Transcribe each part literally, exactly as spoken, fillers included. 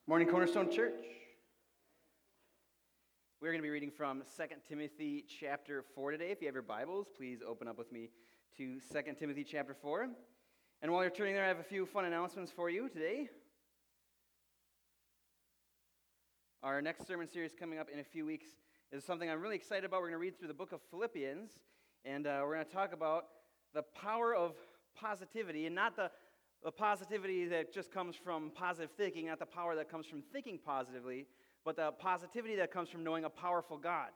Morning, Cornerstone Church. We're going to be reading from Second Timothy chapter four today. If you have your Bibles, please open up with me to Second Timothy chapter four. And while you're turning there, I have a few fun announcements for you today. Our next sermon series coming up in a few weeks is something I'm really excited about. We're going to read through the book of Philippians, and uh, we're going to talk about the power of positivity, and not the The positivity that just comes from positive thinking, not the power that comes from thinking positively, but the positivity that comes from knowing a powerful God.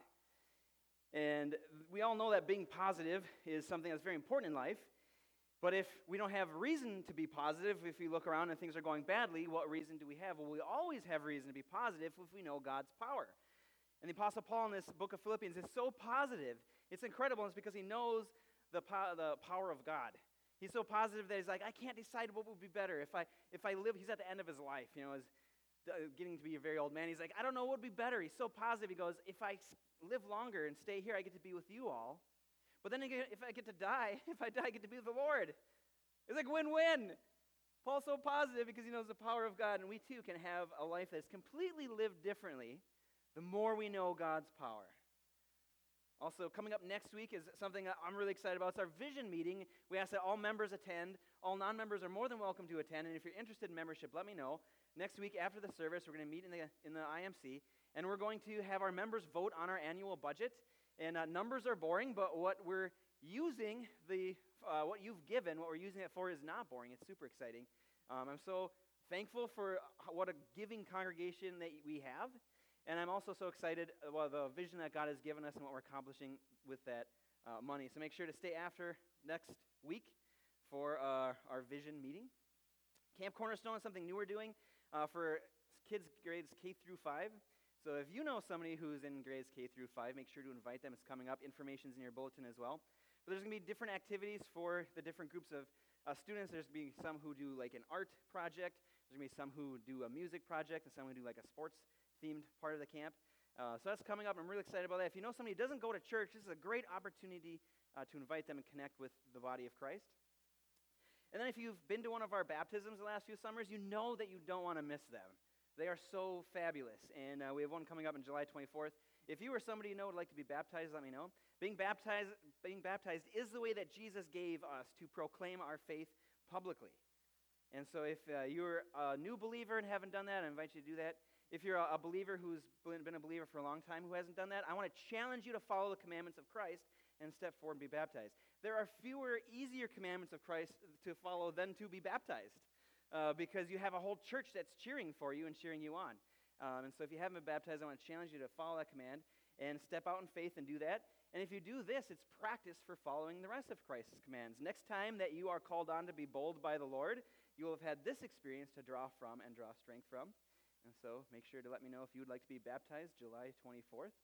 And we all know that being positive is something that's very important in life, but if we don't have reason to be positive, if we look around and things are going badly, what reason do we have? Well, we always have reason to be positive if we know God's power. And the Apostle Paul in this book of Philippians is so positive. It's incredible, and it's because he knows the, po- the power of God. He's so positive that he's like, I can't decide what would be better. If I if I live, he's at the end of his life, you know, he's getting to be a very old man. He's like, I don't know what would be better. He's so positive. He goes, if I live longer and stay here, I get to be with you all. But then if I get to die, if I die, I get to be with the Lord. It's like win-win. Paul's so positive because he knows the power of God, and we too can have a life that's completely lived differently the more we know God's power. Also, coming up next week is something that I'm really excited about. It's our vision meeting. We ask that all members attend. All non-members are more than welcome to attend. And if you're interested in membership, let me know. Next week after the service, we're going to meet in the in the I M C, and we're going to have our members vote on our annual budget. And uh, numbers are boring, but what we're using, the uh, what you've given, what we're using it for is not boring. It's super exciting. Um, I'm so thankful for what a giving congregation that we have. And I'm also so excited about the vision that God has given us and what we're accomplishing with that uh, money. So make sure to stay after next week for uh, our vision meeting. Camp Cornerstone is something new we're doing uh, for kids grades K through five. So if you know somebody who's in grades K through five, make sure to invite them. It's coming up. Information's in your bulletin as well. But there's going to be different activities for the different groups of uh, students. There's going to be some who do like an art project. There's going to be some who do a music project, and some who do like a sports themed part of the camp. Uh, so that's coming up. I'm really excited about that. If you know somebody who doesn't go to church, this is a great opportunity uh, to invite them and connect with the body of Christ. And then if you've been to one of our baptisms the last few summers, you know that you don't want to miss them. They are so fabulous. And uh, we have one coming up on July twenty-fourth. If you or somebody you know would like to be baptized, let me know. Being baptized, being baptized is the way that Jesus gave us to proclaim our faith publicly. And so if uh, you're a new believer and haven't done that, I invite you to do that. If you're a believer who's been a believer for a long time who hasn't done that, I want to challenge you to follow the commandments of Christ and step forward and be baptized. There are fewer, easier commandments of Christ to follow than to be baptized uh, because you have a whole church that's cheering for you and cheering you on. Um, and so if you haven't been baptized, I want to challenge you to follow that command and step out in faith and do that. And if you do this, it's practice for following the rest of Christ's commands. Next time that you are called on to be bold by the Lord, you will have had this experience to draw from and draw strength from. And so make sure to let me know if you would like to be baptized July twenty-fourth.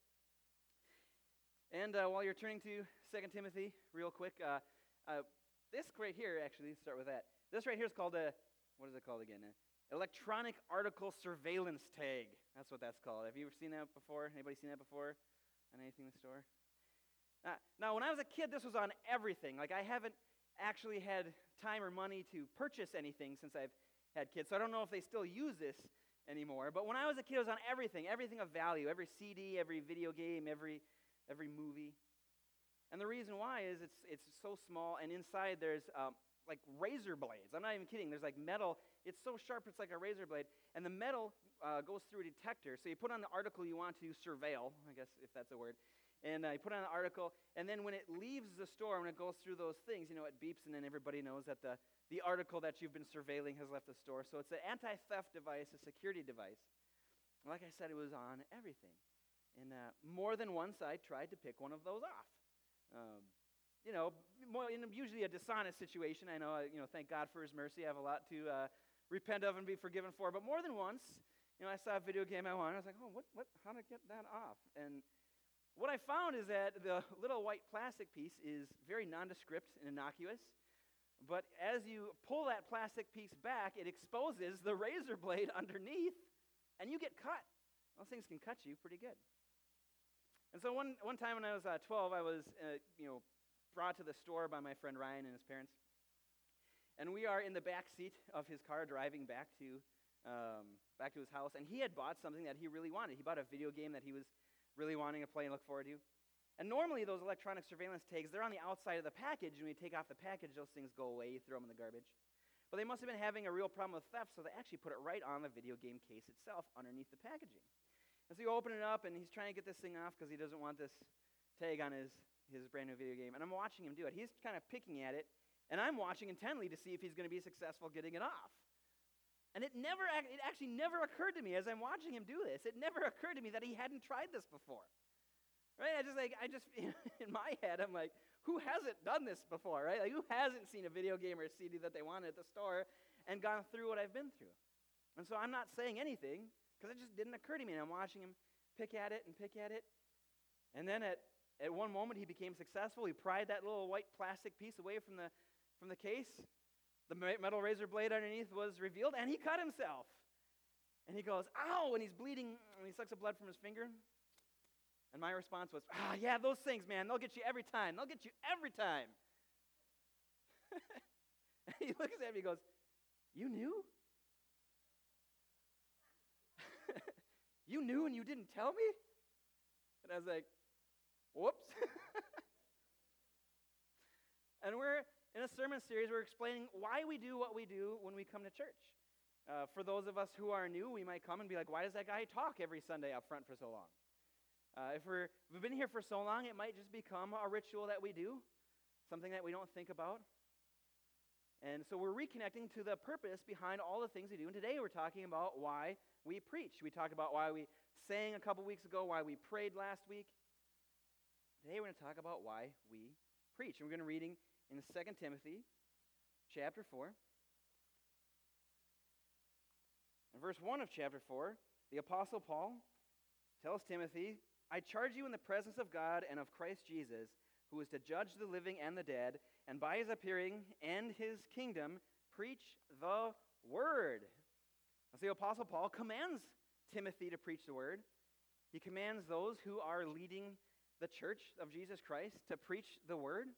And uh, while you're turning to Second Timothy, real quick, uh, uh, this right here, actually, let's start with that. This right here is called a, what is it called again? An electronic article surveillance tag. That's what that's called. Have you ever seen that before? Anybody seen that before on anything in the store? Uh, now, when I was a kid, this was on everything. Like, I haven't actually had time or money to purchase anything since I've had kids, so I don't know if they still use this anymore. But when I was a kid, it was on everything, everything of value, every C D, every video game, every every movie. And the reason why is it's it's so small, and inside there's um, like razor blades. I'm not even kidding. There's like metal. It's so sharp, it's like a razor blade. And the metal uh, goes through a detector. So you put on the article you want to surveil, I guess if that's a word, and uh, you put on the article, and then when it leaves the store, when it goes through those things, you know, it beeps, and then everybody knows that the The article that you've been surveilling has left the store. So it's an anti-theft device, a security device. Like I said, it was on everything. And uh, more than once, I tried to pick one of those off. Um, you know, more, in usually a dishonest situation. I know, I, you know, thank God for His mercy. I have a lot to uh, repent of and be forgiven for. But more than once, you know, I saw a video game I wanted. I was like, oh, what, what, how to get that off? And what I found is that the little white plastic piece is very nondescript and innocuous. But as you pull that plastic piece back, it exposes the razor blade underneath, and you get cut. Those things can cut you pretty good. And so one one time when I was uh, twelve, I was uh, you know brought to the store by my friend Ryan and his parents, and we are in the back seat of his car driving back to um, back to his house, and he had bought something that he really wanted. He bought a video game that he was really wanting to play and look forward to. And normally those electronic surveillance tags, they're on the outside of the package, and when you take off the package, those things go away, you throw them in the garbage. But they must have been having a real problem with theft, so they actually put it right on the video game case itself underneath the packaging. And so you open it up, and he's trying to get this thing off because he doesn't want this tag on his, his brand new video game. And I'm watching him do it. He's kind of picking at it, and I'm watching intently to see if he's going to be successful getting it off. And it never, it actually never occurred to me as I'm watching him do this, it never occurred to me that he hadn't tried this before. Right? I just like, I just, in my head, I'm like, who hasn't done this before, right? Like, who hasn't seen a video game or a C D that they wanted at the store and gone through what I've been through? And so I'm not saying anything because it just didn't occur to me. And I'm watching him pick at it and pick at it. And then at, at one moment, he became successful. He pried that little white plastic piece away from the, from the case. The metal razor blade underneath was revealed, and he cut himself. And he goes, ow, and he's bleeding, and he sucks the blood from his finger. And my response was, ah, yeah, those things, man, they'll get you every time. They'll get you every time. And he looks at me and goes, you knew? You knew and you didn't tell me? And I was like, whoops. And we're in a sermon series, we're explaining why we do what we do when we come to church. Uh, for those of us who are new, we might come and be like, why does that guy talk every Sunday up front for so long? Uh, if, we're, if we've been here for so long, it might just become a ritual that we do, something that we don't think about. And so we're reconnecting to the purpose behind all the things we do. And today we're talking about why we preach. We talked about why we sang a couple weeks ago, why we prayed last week. Today we're going to talk about why we preach. And we're going to be reading in Second Timothy chapter four. In verse one of chapter four, the Apostle Paul tells Timothy, I charge you in the presence of God and of Christ Jesus, who is to judge the living and the dead, and by his appearing and his kingdom, preach the word. And so the Apostle Paul commands Timothy to preach the word. He commands those who are leading the church of Jesus Christ to preach the word.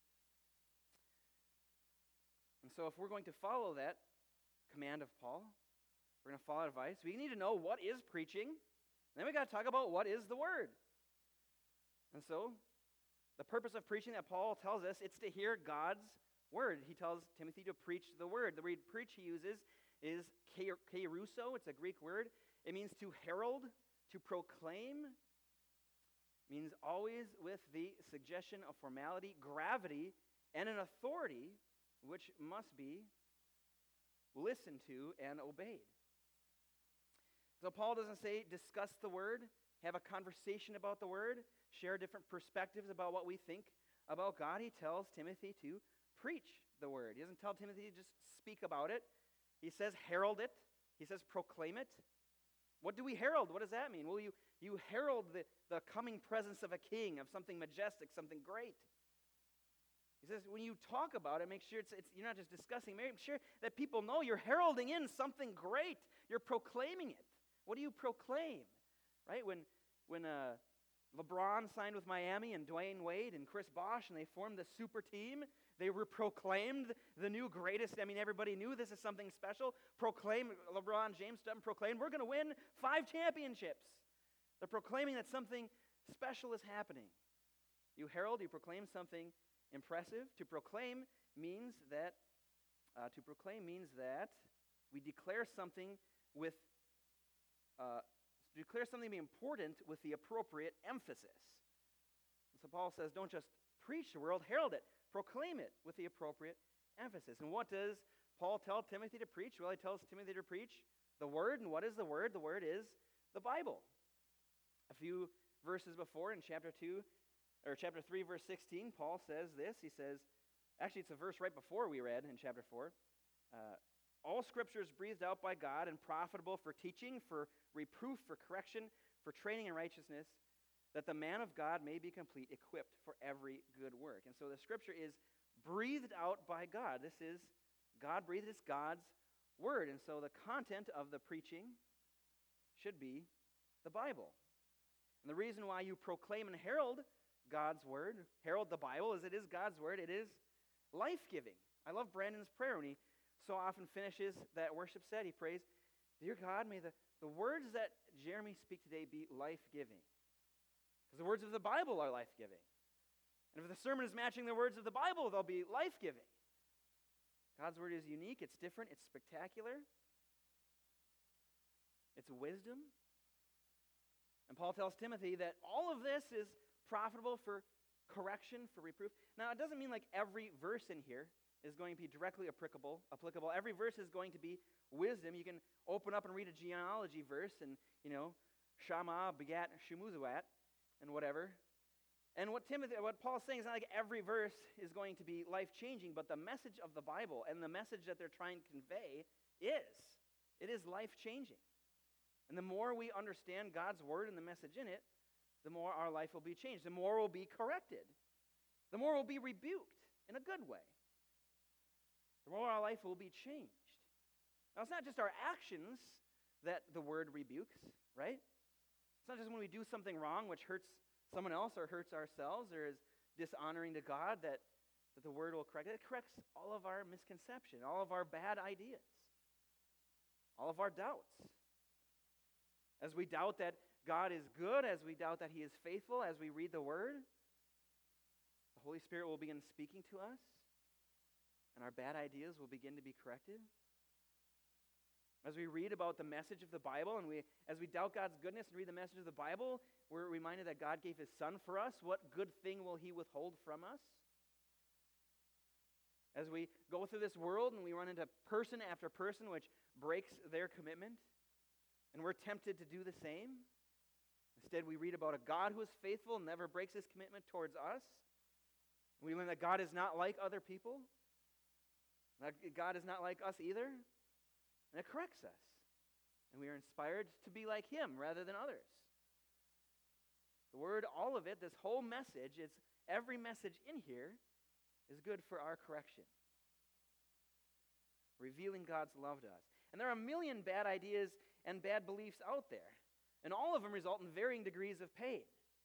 And so if we're going to follow that command of Paul, we're going to follow advice, we need to know what is preaching. And then we got to talk about what is the word. And so the purpose of preaching that Paul tells us, it's to hear God's word. He tells Timothy to preach the word. The word preach he uses is keruso. It's a Greek word. It means to herald, to proclaim. It means always with the suggestion of formality, gravity, and an authority which must be listened to and obeyed. So Paul doesn't say discuss the word, have a conversation about the word, share different perspectives about what we think about God. He tells Timothy to preach the word. He doesn't tell Timothy to just speak about it. He says herald it. He says proclaim it. What do we herald? What does that mean? Well, you, you herald the, the coming presence of a king, of something majestic, something great. He says when you talk about it, make sure it's, it's you're not just discussing, make sure that people know you're heralding in something great. You're proclaiming it. What do you proclaim? Right? When when uh, LeBron signed with Miami and Dwayne Wade and Chris Bosh and they formed the super team, they were proclaimed the new greatest. I mean, everybody knew this is something special. Proclaim, LeBron James stood and proclaimed, we're going to win five championships. They're proclaiming that something special is happening. You herald, you proclaim something impressive. To proclaim means that, uh, to proclaim means that we declare something with Uh, declare something to be important with the appropriate emphasis. And so Paul says, don't just preach the word, herald it, proclaim it with the appropriate emphasis. And what does Paul tell Timothy to preach? Well, he tells Timothy to preach the word. And what is the word? The word is the Bible. A few verses before in chapter two, or chapter three, verse sixteen, Paul says this. He says, actually it's a verse right before we read in chapter four. Uh, All scripture is breathed out by God and profitable for teaching, for reproof, for correction, for training in righteousness, that the man of God may be complete, equipped for every good work. And so the scripture is breathed out by God. This is God breathed. It's God's word. And so the content of the preaching should be the Bible. And the reason why you proclaim and herald God's word, herald the Bible, is it is God's word. It is life-giving. I love Brandon's prayer when he so often finishes that worship set. He prays, Dear God, may the, the words that Jeremy speak today be life-giving. Because the words of the Bible are life-giving. And if the sermon is matching the words of the Bible, they'll be life-giving. God's word is unique, it's different, it's spectacular. It's wisdom. And Paul tells Timothy that all of this is profitable for correction, for reproof. Now, it doesn't mean like every verse in here is going to be directly applicable. applicable. Every verse is going to be wisdom. You can open up and read a genealogy verse and, you know, Shammah begat Shemuzuat and whatever. And what Timothy, what Paul's saying is not like every verse is going to be life-changing, but the message of the Bible and the message that they're trying to convey is. It is life-changing. And the more we understand God's word and the message in it, the more our life will be changed. The more we'll be corrected. The more we'll be rebuked in a good way. The more our life will be changed. Now, it's not just our actions that the word rebukes, right? It's not just when we do something wrong which hurts someone else or hurts ourselves or is dishonoring to God that, that the word will correct. It corrects all of our misconception, all of our bad ideas, all of our doubts. As we doubt that God is good, as we doubt that he is faithful, as we read the word, the Holy Spirit will begin speaking to us, and our bad ideas will begin to be corrected. As we read about the message of the Bible, and we, as we doubt God's goodness and read the message of the Bible, we're reminded that God gave his Son for us. What good thing will he withhold from us? As we go through this world and we run into person after person which breaks their commitment, and we're tempted to do the same. Instead, we read about a God who is faithful and never breaks his commitment towards us. We learn that God is not like other people. That God is not like us either. And it corrects us. And we are inspired to be like him rather than others. The word, all of it, this whole message, it's every message in here is good for our correction. Revealing God's love to us. And there are a million bad ideas and bad beliefs out there. And all of them result in varying degrees of pain.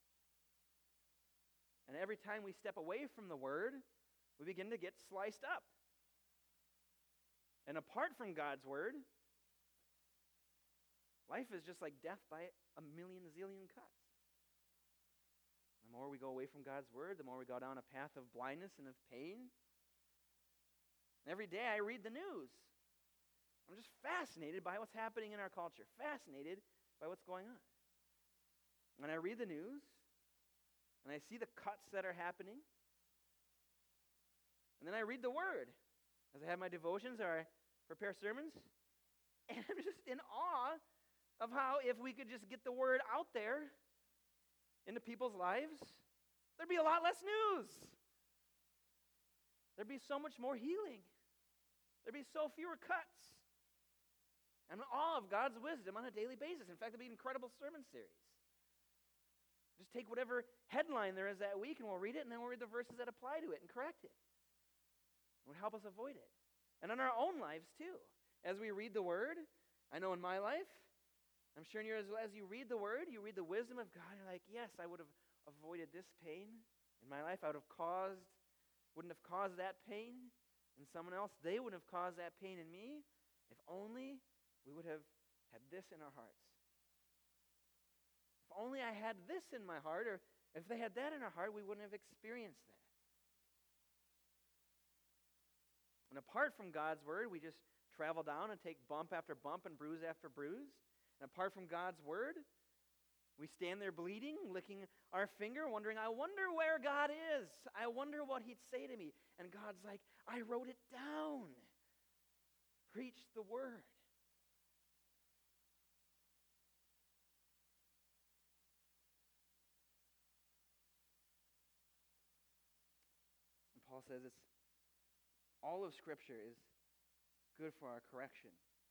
And every time we step away from the word, we begin to get sliced up. And apart from God's word, life is just like death by a million zillion cuts. The more we go away from God's word, the more we go down a path of blindness and of pain. And every day I read the news. I'm just fascinated by what's happening in our culture, fascinated by what's going on. When I read the news, and I see the cuts that are happening, and then I read the word, as I have my devotions or I prepare sermons, and I'm just in awe of how if we could just get the word out there into people's lives, there'd be a lot less news. There'd be so much more healing. There'd be so fewer cuts. I'm in awe of God's wisdom on a daily basis. In fact, it'll be an incredible sermon series. Just take whatever headline there is that week and we'll read it, and then we'll read the verses that apply to it and correct it. It would help us avoid it. And in our own lives, too. As we read the Word, I know in my life, I'm sure in yours, as you read the Word, you read the wisdom of God, you're like, yes, I would have avoided this pain in my life. I would have caused, wouldn't have caused that pain in someone else. They wouldn't have caused that pain in me. If only we would have had this in our hearts. If only I had this in my heart, or if they had that in our heart, we wouldn't have experienced that. And apart from God's word, we just travel down and take bump after bump and bruise after bruise. And apart from God's word, we stand there bleeding, licking our finger, wondering, I wonder where God is. I wonder what he'd say to me. And God's like, I wrote it down. Preach the word. And Paul says it's all of Scripture is good for our correction.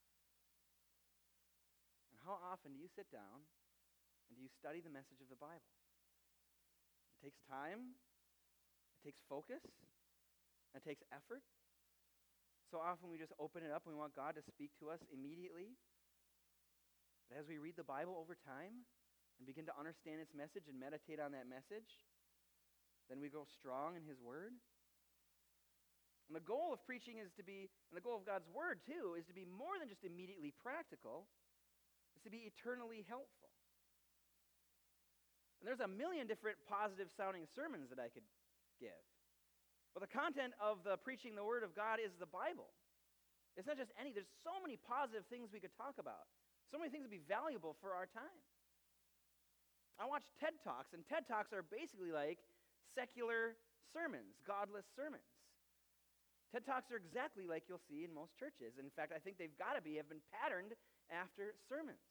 And how often do you sit down and do you study the message of the Bible? It takes time. It takes focus. It takes effort. So often we just open it up and we want God to speak to us immediately. But as we read the Bible over time and begin to understand its message and meditate on that message, then we grow strong in his word. And the goal of preaching is to be, and the goal of God's word too, is to be more than just immediately practical. It's to be eternally helpful. And there's a million different positive sounding sermons that I could give. But the content of the preaching the word of God is the Bible. It's not just any, there's so many positive things we could talk about. So many things that would be valuable for our time. I watch TED Talks, and TED Talks are basically like secular sermons, godless sermons. TED Talks are exactly like you'll see in most churches. In fact, I think they've got to be, have been patterned after sermons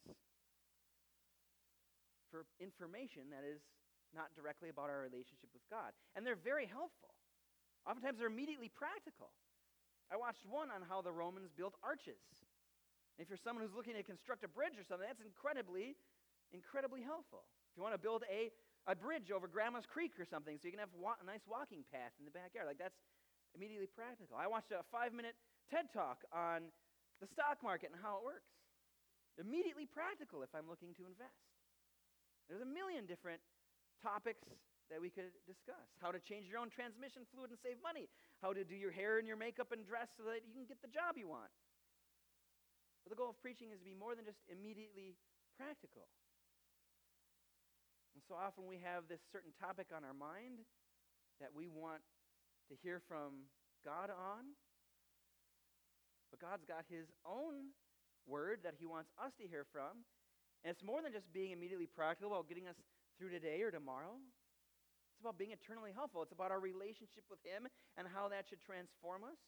for information that is not directly about our relationship with God. And they're very helpful. Oftentimes they're immediately practical. I watched one on how the Romans built arches. And if you're someone who's looking to construct a bridge or something, that's incredibly, incredibly helpful. If you want to build a, a bridge over Grandma's Creek or something so you can have wa- a nice walking path in the backyard, like that's immediately practical. I watched a five-minute TED Talk on the stock market and how it works. Immediately practical if I'm looking to invest. There's a million different topics that we could discuss. How to change your own transmission fluid and save money. How to do your hair and your makeup and dress so that you can get the job you want. But the goal of preaching is to be more than just immediately practical. And so often we have this certain topic on our mind that we want to hear from God on. But God's got his own word that he wants us to hear from. And it's more than just being immediately practical about getting us through today or tomorrow. It's about being eternally helpful. It's about our relationship with him and how that should transform us.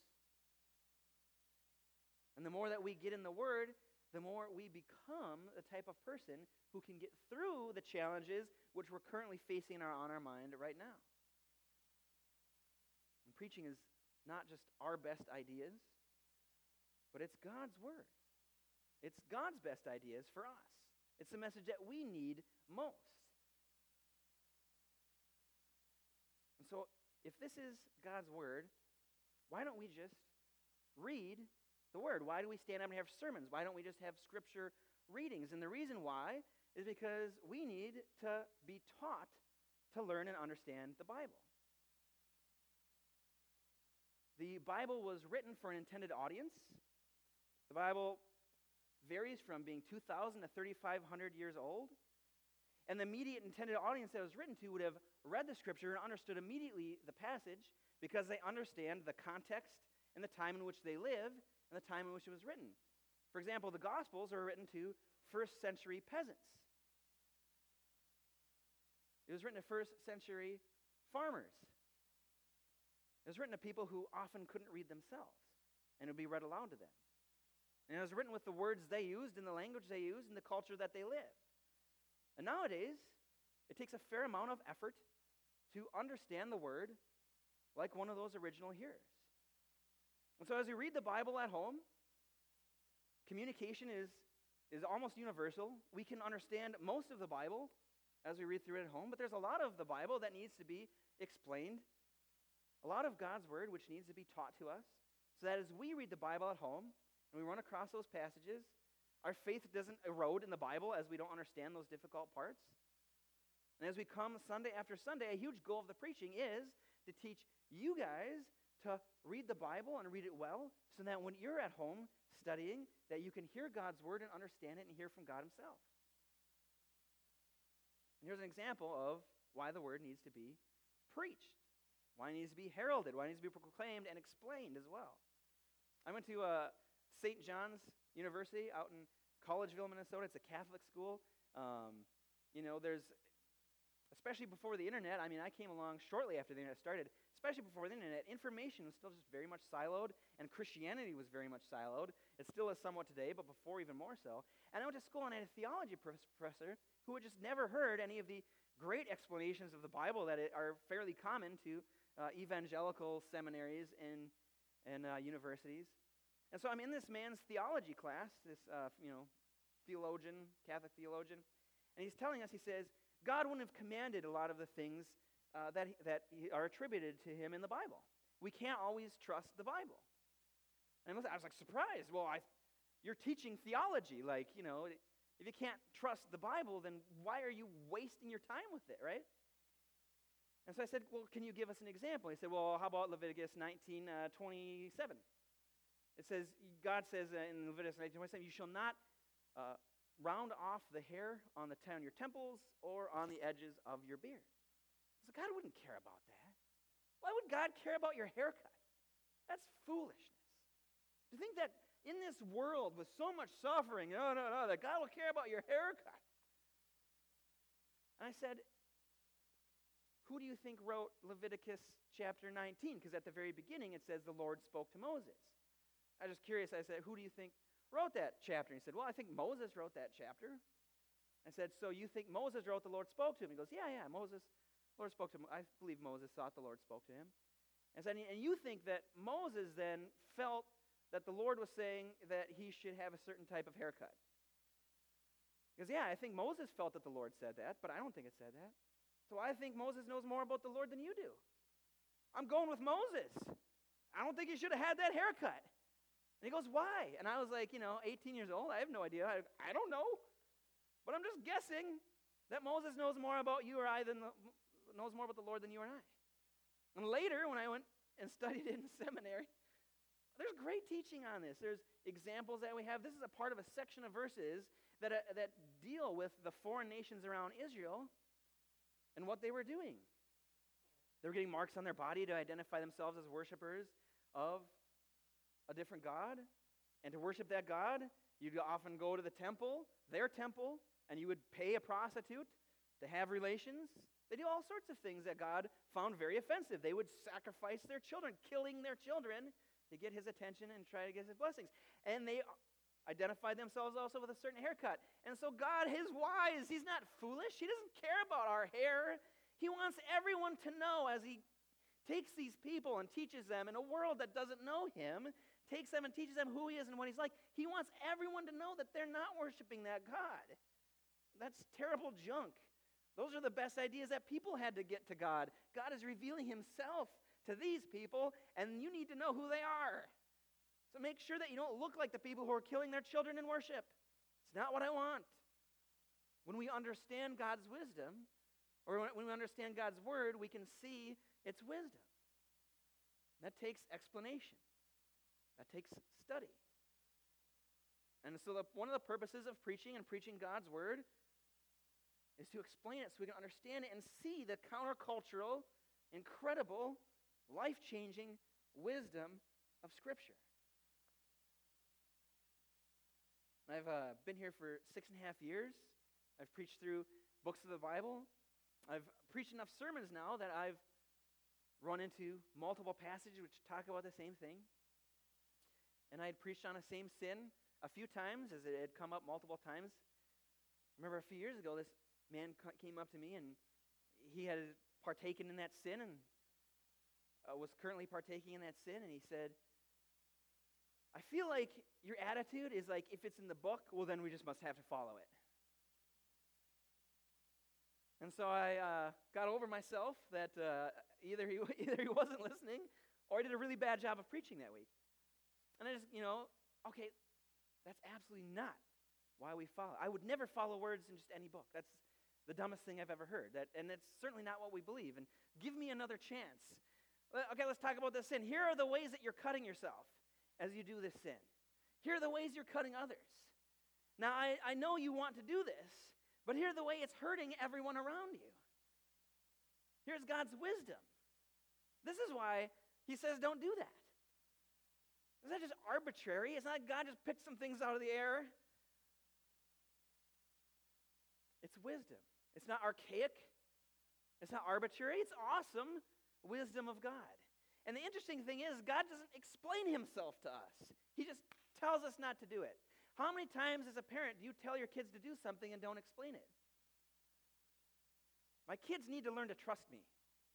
And the more that we get in the word, the more we become the type of person who can get through the challenges which we're currently facing our, on our mind right now. And preaching is not just our best ideas, but it's God's word. It's God's best ideas for us. It's the message that we need most. And so, if this is God's word, why don't we just read the word? Why do we stand up and have sermons? Why don't we just have scripture readings? And the reason why is because we need to be taught to learn and understand the Bible. The Bible was written for an intended audience. The Bible varies from being two thousand to thirty-five hundred years old. And the immediate intended audience that it was written to would have read the scripture and understood immediately the passage because they understand the context and the time in which they live and the time in which it was written. For example, the Gospels are written to first century peasants. It was written to first century farmers. It was written to people who often couldn't read themselves, and it would be read aloud to them. And it was written with the words they used and the language they used and the culture that they lived. And nowadays, it takes a fair amount of effort to understand the word like one of those original hearers. And so as we read the Bible at home, communication is, is almost universal. We can understand most of the Bible as we read through it at home, but there's a lot of the Bible that needs to be explained, a lot of God's word which needs to be taught to us, so that as we read the Bible at home and we run across those passages, our faith doesn't erode in the Bible as we don't understand those difficult parts. And as we come Sunday after Sunday, a huge goal of the preaching is to teach you guys to read the Bible and read it well, so that when you're at home studying, that you can hear God's word and understand it and hear from God himself. And here's an example of why the word needs to be preached, why it needs to be heralded, why it needs to be proclaimed and explained as well. I went to uh, Saint John's University out in Collegeville, Minnesota. It's a Catholic school. Um, you know, there's, especially before the internet, I mean, I came along shortly after the internet started, especially before the internet, information was still just very much siloed, and Christianity was very much siloed. It still is somewhat today, but before even more so. And I went to school and I had a theology professor who had just never heard any of the great explanations of the Bible that are fairly common to uh, evangelical seminaries and, and uh, universities. And so I'm in this man's theology class, this uh, you know, theologian, Catholic theologian, and he's telling us, he says, God wouldn't have commanded a lot of the things uh, that, that are attributed to him in the Bible. We can't always trust the Bible. And I was like surprised. Well, I, you're teaching theology. Like, you know, if you can't trust the Bible, then why are you wasting your time with it, right? And so I said, well, can you give us an example? He said, well, how about Leviticus nineteen twenty-seven? It says, God says uh, in Leviticus nineteen twenty-seven, you shall not uh, round off the hair on the on your temples or on the edges of your beard. So God wouldn't care about that. Why would God care about your haircut? That's foolishness. To think that in this world with so much suffering, no, no, no, that God will care about your haircut. And I said, who do you think wrote Leviticus chapter nineteen? Because at the very beginning it says the Lord spoke to Moses. I was just curious. I said, who do you think wrote that chapter? And he said, well, I think Moses wrote that chapter. I said, so you think Moses wrote the Lord spoke to him? He goes, yeah, yeah, Moses, Lord spoke to him. I believe Moses thought the Lord spoke to him. I said, and you think that Moses then felt that the Lord was saying that he should have a certain type of haircut? Because, yeah, I think Moses felt that the Lord said that, but I don't think it said that. So I think Moses knows more about the Lord than you do. I'm going with Moses. I don't think he should have had that haircut. And he goes, why? And I was like, you know, eighteen years old. I have no idea. I, I don't know. But I'm just guessing that Moses knows more about you or I than the, knows more about the Lord than you and I. And later, when I went and studied in seminary, there's great teaching on this. There's examples that we have. This is a part of a section of verses that, uh, that deal with the foreign nations around Israel and what they were doing. They were getting marks on their body to identify themselves as worshipers of a different God. And to worship that God, you'd often go to the temple, their temple, and you would pay a prostitute to have relations. They do all sorts of things that God found very offensive. They would sacrifice their children, killing their children to get his attention and try to get his blessings. And they identified themselves also with a certain haircut. And so God is wise. He's not foolish. He doesn't care about our hair. He wants everyone to know as he takes these people and teaches them in a world that doesn't know him, takes them and teaches them who he is and what he's like. He wants everyone to know that they're not worshiping that God. That's terrible junk. Those are the best ideas that people had to get to God. God is revealing himself to these people, and you need to know who they are. So make sure that you don't look like the people who are killing their children in worship. It's not what I want. When we understand God's wisdom, or when we understand God's word, we can see its wisdom. That takes explanation. That takes study. And so the, one of the purposes of preaching and preaching God's word is to explain it so we can understand it and see the countercultural, incredible, life-changing wisdom of Scripture. I've uh, been here for six and a half years. I've preached through books of the Bible. I've preached enough sermons now that I've run into multiple passages which talk about the same thing. And I had preached on the same sin a few times as it had come up multiple times. I remember a few years ago, this man came up to me and he had partaken in that sin and uh, was currently partaking in that sin, and he said, I feel like your attitude is like, if it's in the book, well, then we just must have to follow it. And so I uh, got over myself that uh, either he either he wasn't listening or I did a really bad job of preaching that week. And I just, you know, okay, that's absolutely not why we follow. I would never follow words in just any book. That's the dumbest thing I've ever heard. That, and it's certainly not what we believe. And give me another chance. Okay, let's talk about this sin. Here are the ways that you're cutting yourself as you do this sin. Here are the ways you're cutting others. Now, I, I know you want to do this, but here's the way it's hurting everyone around you. Here's God's wisdom. This is why he says don't do that. It's not just arbitrary. It's not God just picked some things out of the air. It's wisdom. It's not archaic. It's not arbitrary. It's awesome wisdom of God. And the interesting thing is, God doesn't explain himself to us. He just tells us not to do it. How many times as a parent do you tell your kids to do something and don't explain it? My kids need to learn to trust me.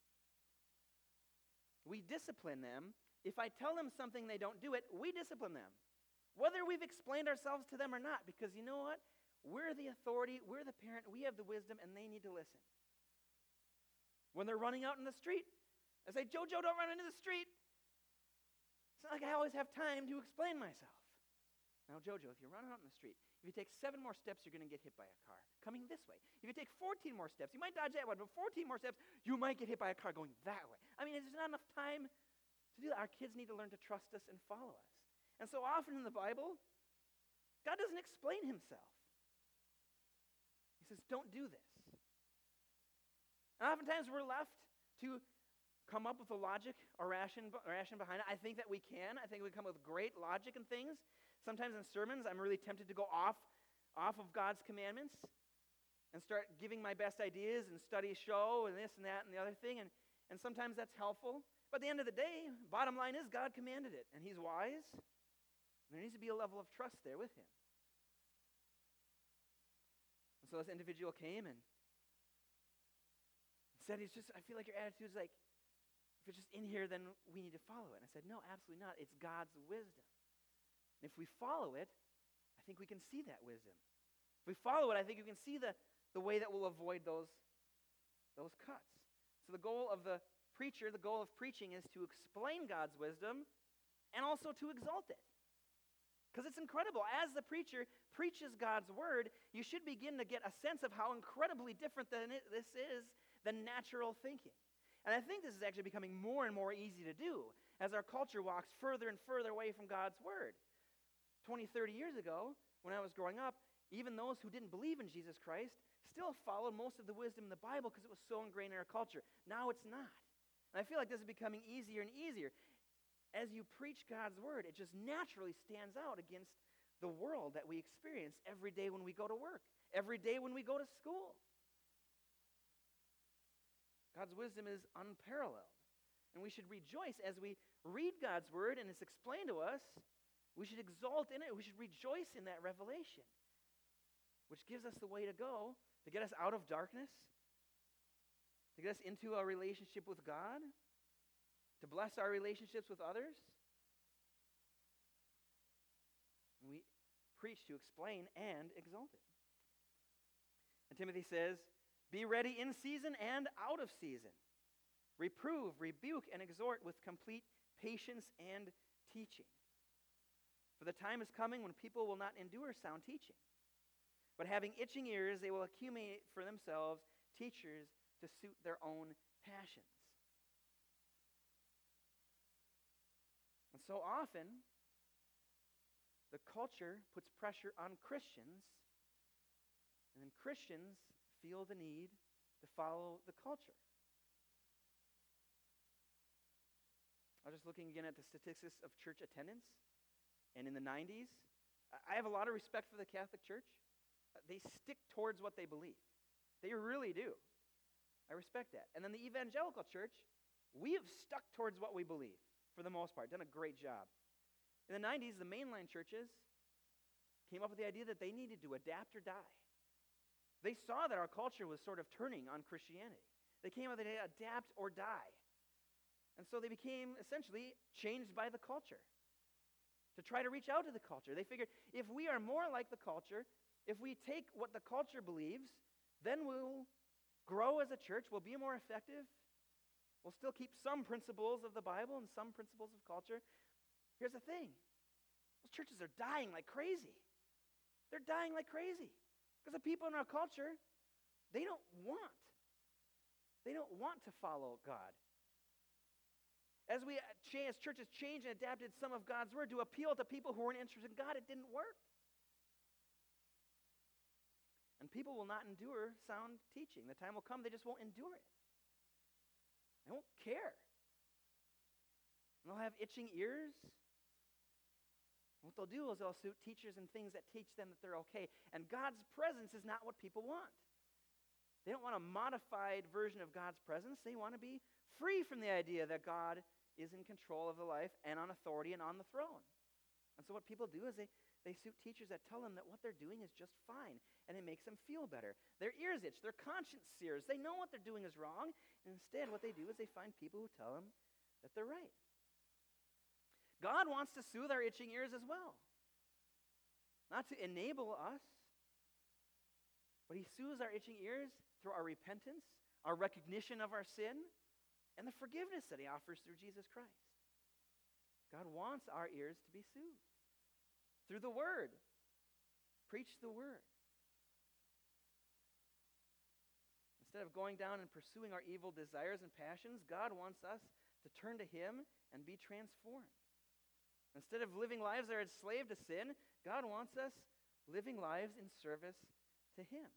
We discipline them. If I tell them something they don't do it, we discipline them. Whether we've explained ourselves to them or not, because you know what? We're the authority, we're the parent, we have the wisdom, and they need to listen. When they're running out in the street, I say, Jojo, don't run into the street. It's not like I always have time to explain myself. Now, Jojo, if you run out in the street, if you take seven more steps, you're going to get hit by a car coming this way. If you take fourteen more steps, you might dodge that one, but fourteen more steps, you might get hit by a car going that way. I mean, there's not enough time to do that. Our kids need to learn to trust us and follow us. And so often in the Bible, God doesn't explain himself. He says, don't do this. And oftentimes we're left to come up with a logic or ration, ration behind it. I think that we can. I think we come up with great logic and things. Sometimes in sermons, I'm really tempted to go off, off of God's commandments and start giving my best ideas and study show and this and that and the other thing. And, and sometimes that's helpful. But at the end of the day, bottom line is God commanded it. And he's wise. And there needs to be a level of trust there with him. And so this individual came and said, "He's just, I feel like your attitude is like, if it's just in here, then we need to follow it." And I said, "No, absolutely not. It's God's wisdom. And if we follow it, I think we can see that wisdom. If we follow it, I think you can see the, the way that we'll avoid those, those cuts." So the goal of the preacher, the goal of preaching is to explain God's wisdom and also to exalt it. Because it's incredible. As the preacher preaches God's word, you should begin to get a sense of how incredibly different than it, this is than natural thinking. And I think this is actually becoming more and more easy to do as our culture walks further and further away from God's word. twenty, thirty years ago, when I was growing up, even those who didn't believe in Jesus Christ still followed most of the wisdom in the Bible because it was so ingrained in our culture. Now it's not. And I feel like this is becoming easier and easier. As you preach God's word, it just naturally stands out against the world that we experience every day when we go to work, every day when we go to school. God's wisdom is unparalleled. And we should rejoice as we read God's word and it's explained to us. We should exalt in it. We should rejoice in that revelation, which gives us the way to go to get us out of darkness, to get us into a relationship with God, to bless our relationships with others. We preach to explain and exalt it. And Timothy says, "Be ready in season and out of season. Reprove, rebuke, and exhort with complete patience and teaching. For the time is coming when people will not endure sound teaching, but having itching ears, they will accumulate for themselves teachers to suit their own passions." And so often, the culture puts pressure on Christians, and then Christians feel the need to follow the culture. I was just looking again at the statistics of church attendance, and in the nineties, I have a lot of respect for the Catholic Church. They stick towards what they believe. They really do. I respect that. And then the evangelical church, we have stuck towards what we believe. For the most part, done a great job. In the nineties, the mainline churches came up with the idea that they needed to adapt or die. They saw that our culture was sort of turning on Christianity. They came up with the idea, adapt or die. And so they became essentially changed by the culture to try to reach out to the culture. They figured if we are more like the culture, if we take what the culture believes, then we'll grow as a church, we'll be more effective. We'll still keep some principles of the Bible and some principles of culture. Here's the thing. Those churches are dying like crazy. They're dying like crazy. Because the people in our culture, they don't want. They don't want to follow God. As we as churches changed and adapted some of God's word to appeal to people who weren't interested in God, it didn't work. And people will not endure sound teaching. The time will come they just won't endure it. They won't care. And they'll have itching ears. What they'll do is they'll suit teachers and things that teach them that they're okay. And God's presence is not what people want. They don't want a modified version of God's presence. They want to be free from the idea that God is in control of the life and on authority and on the throne. And so what people do is they, they suit teachers that tell them that what they're doing is just fine, and it makes them feel better. Their ears itch, their conscience sears. They know what they're doing is wrong, and instead what they do is they find people who tell them that they're right. God wants to soothe our itching ears as well. Not to enable us, but he soothes our itching ears through our repentance, our recognition of our sin, and the forgiveness that he offers through Jesus Christ. God wants our ears to be soothed. through the Word. Preach the Word. Instead of going down and pursuing our evil desires and passions, God wants us to turn to Him and be transformed. Instead of living lives that are enslaved to sin, God wants us living lives in service to Him.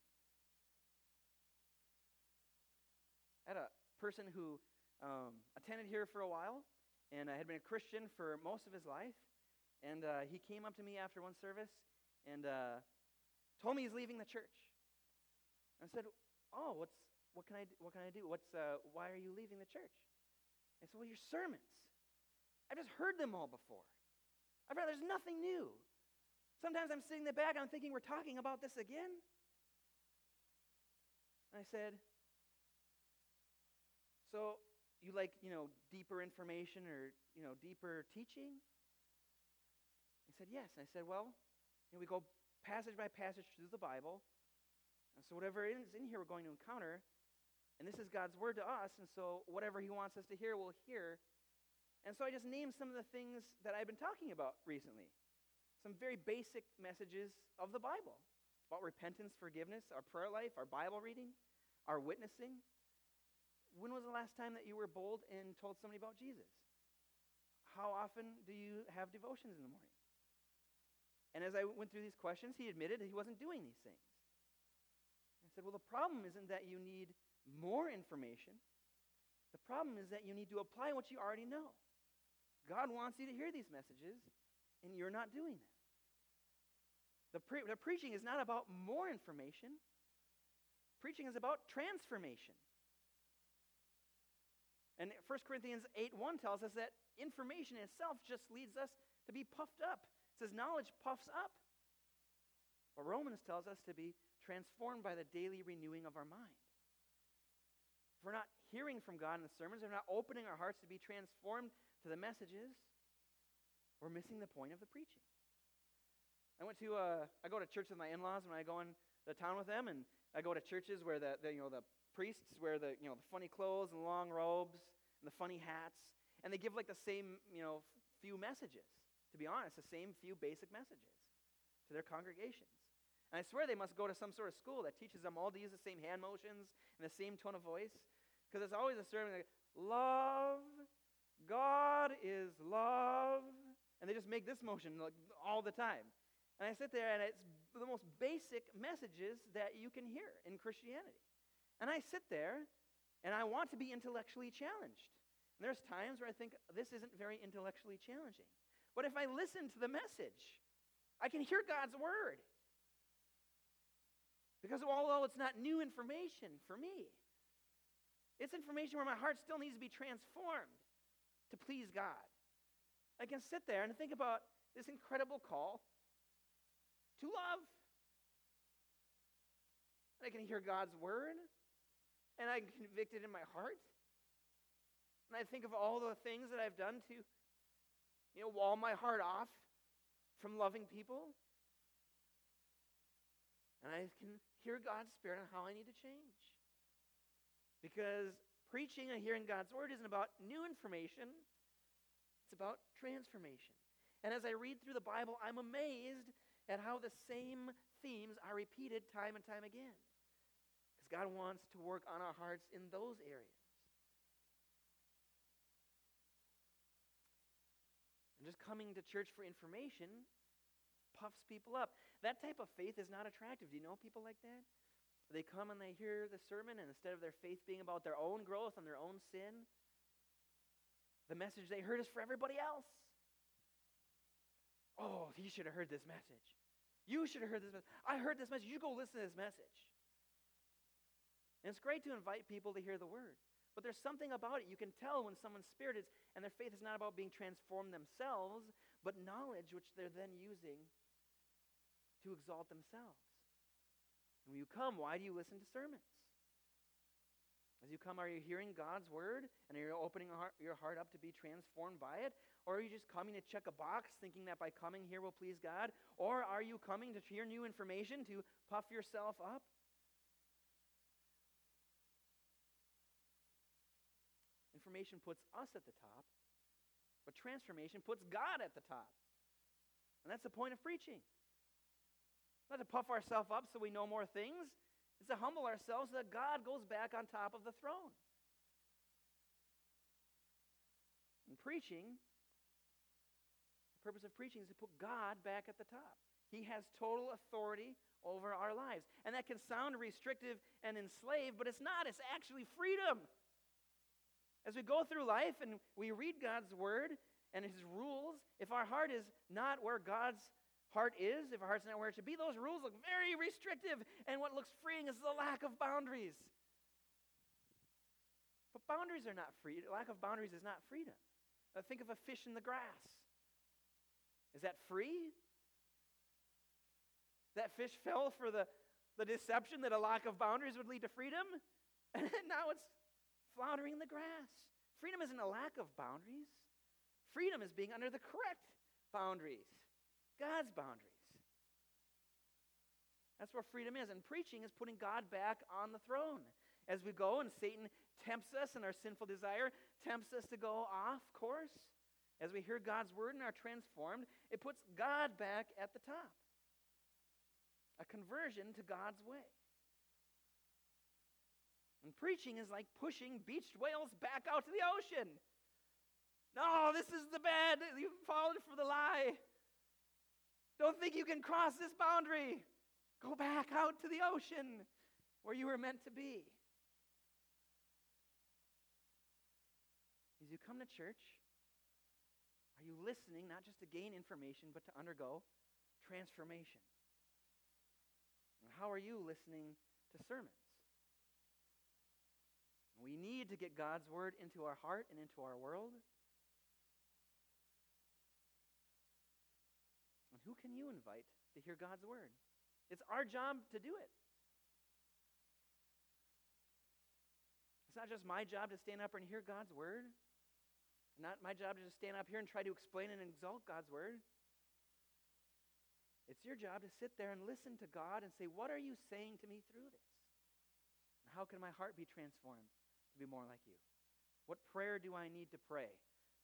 I had a person who um, attended here for a while, and uh, had been a Christian for most of his life, and uh, he came up to me after one service and uh, told me he's leaving the church. I said, "Oh, what's what can I do, what can I do? What's uh, why are you leaving the church?" I said, "Well, your sermons. I've just heard them all before. I've heard there's nothing new. Sometimes I'm sitting in the back and I'm thinking we're talking about this again." And I said, "So you like, you know, deeper information or, you know, deeper teaching?" He said, "Yes." And I said, "Well, you know, we go passage by passage through the Bible. And so whatever is in here we're going to encounter, and this is God's word to us, and so whatever He wants us to hear, we'll hear." And so I just named some of the things that I've been talking about recently. Some very basic messages of the Bible about repentance, forgiveness, our prayer life, our Bible reading, our witnessing. When was the last time that you were bold and told somebody about Jesus? How often do you have devotions in the morning? And as I went through these questions, he admitted that he wasn't doing these things. I said, well, the problem isn't that you need more information. The problem is that you need to apply what you already know. God wants you to hear these messages, and you're not doing that. The, pre- the preaching is not about more information. Preaching is about transformation. And First Corinthians eight one tells us that information itself just leads us to be puffed up. It says knowledge puffs up. But Romans tells us to be transformed by the daily renewing of our mind. If we're not hearing from God in the sermons, if we're not opening our hearts to be transformed to the messages, we're missing the point of the preaching. I went to, uh, I go to church with my in-laws when I go into the town with them, and I go to churches where the, the, you know, the priests wear the, you know, the funny clothes and long robes and the funny hats, and they give like the same, you know, few messages. To be honest, the same few basic messages to their congregations. And I swear they must go to some sort of school that teaches them all to use the same hand motions and the same tone of voice, because it's always a sermon like, love, God is love, and they just make this motion like all the time. And I sit there, and it's the most basic messages that you can hear in Christianity. And I sit there, and I want to be intellectually challenged. And there's times where I think this isn't very intellectually challenging. But if I listen to the message, I can hear God's word. Because although it's not new information for me, it's information where my heart still needs to be transformed to please God. I can sit there and think about this incredible call to love. And I can hear God's word, and I'm convicted in my heart. And I think of all the things that I've done to, you know, wall my heart off from loving people. And I can hear God's Spirit on how I need to change. Because preaching and hearing God's word isn't about new information. It's about transformation. And as I read through the Bible, I'm amazed at how the same themes are repeated time and time again. Because God wants to work on our hearts in those areas. And just coming to church for information puffs people up. That type of faith is not attractive. Do you know people like that? They come and they hear the sermon, and instead of their faith being about their own growth and their own sin, the message they heard is for everybody else. Oh, you should have heard this message. You should have heard this message. I heard this message. You go listen to this message. And it's great to invite people to hear the word. But there's something about it. You can tell when someone's spirit is, and their faith is not about being transformed themselves, but knowledge which they're then using to exalt themselves. And when you come, why do you listen to sermons? As you come, are you hearing God's word, and are you opening your heart up to be transformed by it? Or are you just coming to check a box, thinking that by coming here will please God? Or are you coming to hear new information to puff yourself up? Information puts us at the top, but transformation puts God at the top. And that's the point of preaching. Not to puff ourselves up so we know more things. It's to humble ourselves so that God goes back on top of the throne. And preaching, the purpose of preaching is to put God back at the top. He has total authority over our lives. And that can sound restrictive and enslaved, but it's not. It's actually freedom. As we go through life and we read God's word and his rules, if our heart is not where God's heart is, if our heart's not where it should be, those rules look very restrictive, and what looks freeing is the lack of boundaries. But boundaries are not free. Lack of boundaries is not freedom. Now think of a fish in the grass. Is that free? That fish fell for the, the deception that a lack of boundaries would lead to freedom, and now it's floundering in the grass. Freedom isn't a lack of boundaries. Freedom is being under the correct boundaries, God's boundaries. That's where freedom is. And preaching is putting God back on the throne. As we go and Satan tempts us and our sinful desire tempts us to go off course, as we hear God's word and are transformed, it puts God back at the top. A conversion to God's way. And preaching is like pushing beached whales back out to the ocean. No, this is the bad. You've fallen for the lie. Don't think you can cross this boundary. Go back out to the ocean where you were meant to be. As you come to church, are you listening not just to gain information, but to undergo transformation? And how are you listening to sermons? We need to get God's word into our heart and into our world. And who can you invite to hear God's word? It's our job to do it. It's not just my job to stand up and hear God's word. Not my job to just stand up here and try to explain and exalt God's word. It's your job to sit there and listen to God and say, what are you saying to me through this? And how can my heart be transformed to be more like you? What prayer do I need to pray?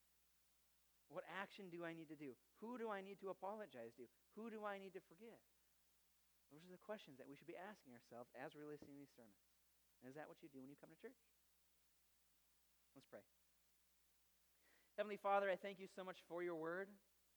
What action do I need to do? Who do I need to apologize to? Who do I need to forgive? Those are the questions that we should be asking ourselves as we're listening to these sermons. And is that what you do when you come to church? Let's pray. Heavenly Father, I thank you so much for your word.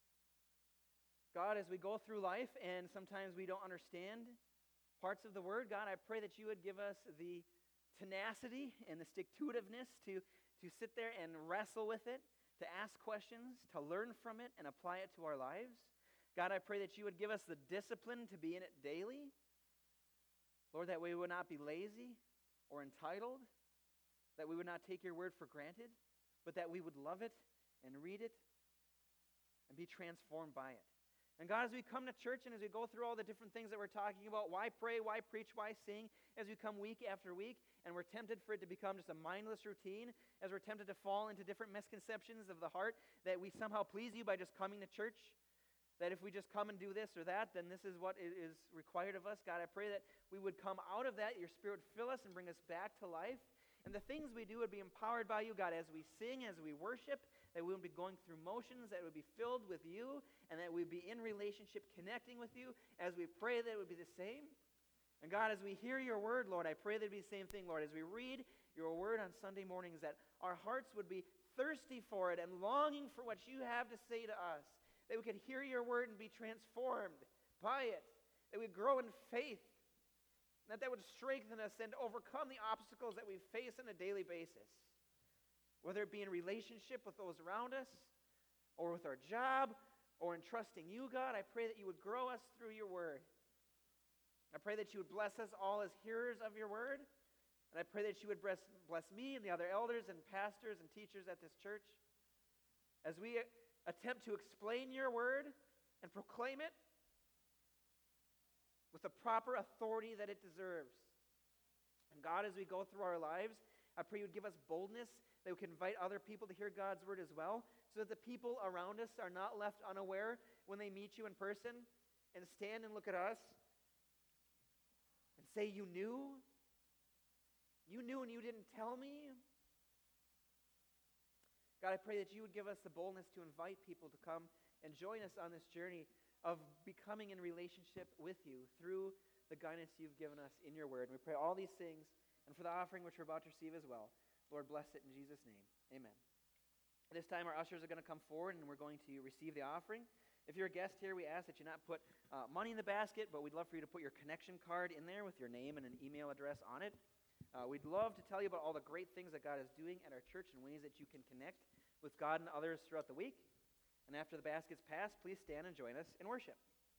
God, as we go through life and sometimes we don't understand parts of the word, God, I pray that you would give us the tenacity and the stick-to-itiveness to, to sit there and wrestle with it, to ask questions, to learn from it, and apply it to our lives. God, I pray that you would give us the discipline to be in it daily. Lord, that we would not be lazy or entitled, that we would not take your word for granted, but that we would love it and read it and be transformed by it. And God, as we come to church and as we go through all the different things that we're talking about, why pray, why preach, why sing, as we come week after week, and we're tempted for it to become just a mindless routine, as we're tempted to fall into different misconceptions of the heart, that we somehow please you by just coming to church, that if we just come and do this or that, then this is what is required of us. God, I pray that we would come out of that, your Spirit would fill us and bring us back to life, and the things we do would be empowered by you, God, as we sing, as we worship, that we would be going through motions, that it would be filled with you, and that we'd be in relationship connecting with you. As we pray, that it would be the same. And God, as we hear your word, Lord, I pray that it would be the same thing, Lord. As we read your word on Sunday mornings, that our hearts would be thirsty for it and longing for what you have to say to us, that we could hear your word and be transformed by it, that we grow in faith, that that would strengthen us and overcome the obstacles that we face on a daily basis. Whether it be in relationship with those around us, or with our job, or in trusting you, God, I pray that you would grow us through your word. I pray that you would bless us all as hearers of your word, and I pray that you would bless, bless me and the other elders and pastors and teachers at this church as we attempt to explain your word and proclaim it with the proper authority that it deserves. And God, as we go through our lives, I pray you would give us boldness, that we can invite other people to hear God's word as well, so that the people around us are not left unaware when they meet you in person and stand and look at us and say, you knew? You knew and you didn't tell me? God, I pray that you would give us the boldness to invite people to come and join us on this journey of becoming in relationship with you through the guidance you've given us in your word. And we pray all these things, and for the offering which we're about to receive as well. Lord, bless it in Jesus' name. Amen. At this time, our ushers are going to come forward, and we're going to receive the offering. If you're a guest here, we ask that you not put uh, money in the basket, but we'd love for you to put your connection card in there with your name and an email address on it. Uh, we'd love to tell you about all the great things that God is doing at our church and ways that you can connect with God and others throughout the week. And after the basket's passed, please stand and join us in worship.